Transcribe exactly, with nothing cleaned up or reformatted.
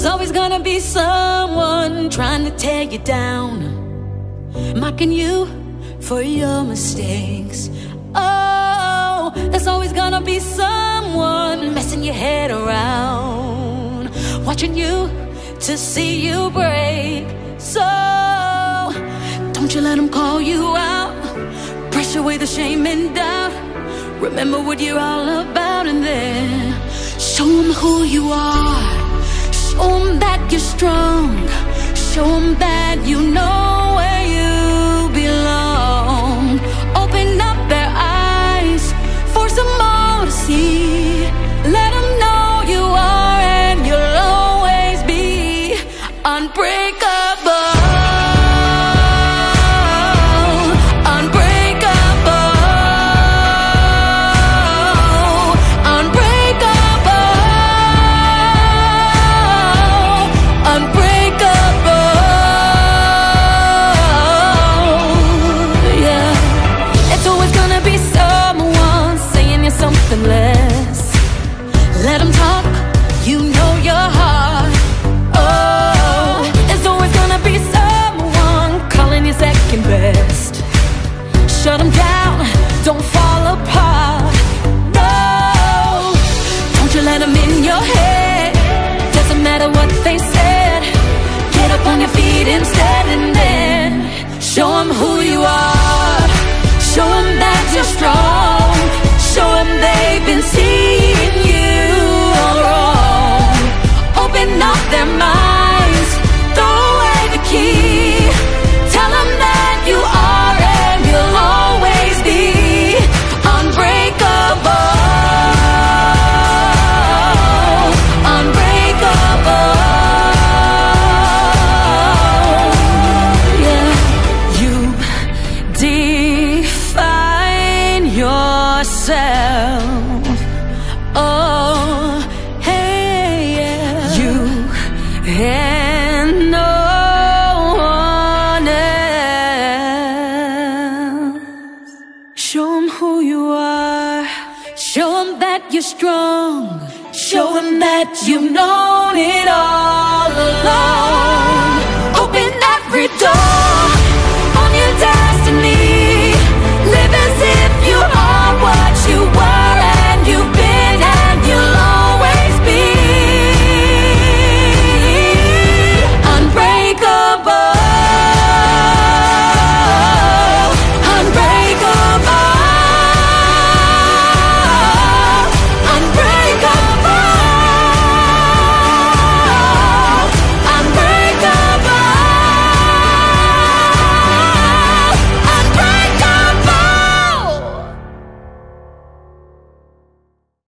There's always gonna be someone trying to tear you down, mocking you for your mistakes. Oh, there's always gonna be someone messing your head around, watching you to see you break. So don't you let them call you out, brush away the shame and doubt. Remember what you're all about, and then show them who you are. Show them that you're strong. Show them that you know where you belong. Open up their eyes, force them all to see. Let them know you are and you'll always be unbreakable. Let them talk, you know your heart. Oh, there's always gonna be someone calling you second best. Shut them down, don't fall apart. No, don't you let them in your head. Doesn't matter what they said. Get up on your feet instead, and then show them who you are. Show them that you're strong. Show them they've been seeing you all wrong. Open up their minds, throw away the key. Tell them that you are and you'll always be unbreakable. Unbreakable. Yeah, you define yourself. Oh, hey, yeah. You and no one else. Show them who you are. Show them that you're strong. Show them that you've known it all along. Open every door.